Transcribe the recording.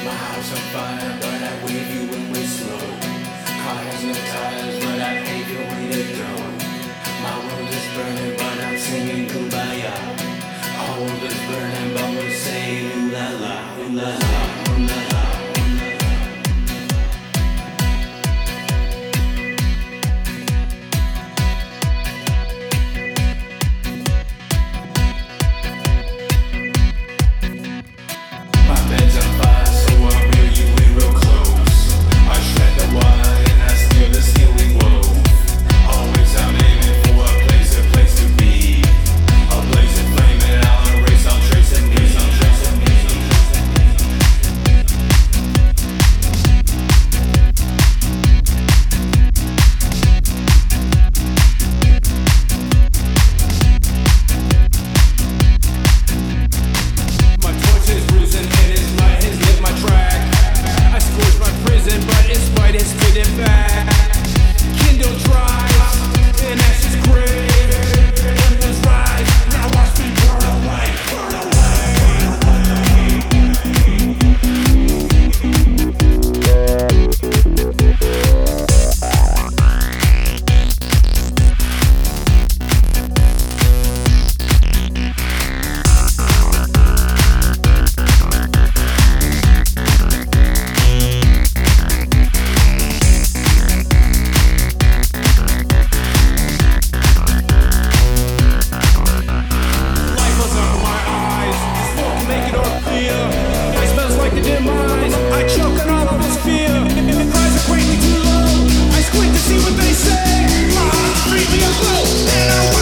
My house on fire, but I wave you when we're slow. Car has no tires, but I pave your way to go. My world is burning, but I'm singing kumbaya. Our world is burning, but we're saying ooh la la, ooh la la, ooh la la. I choke on all of this fear. The price is greatly too low. I squint to see what they say. My heart freely afloat, and I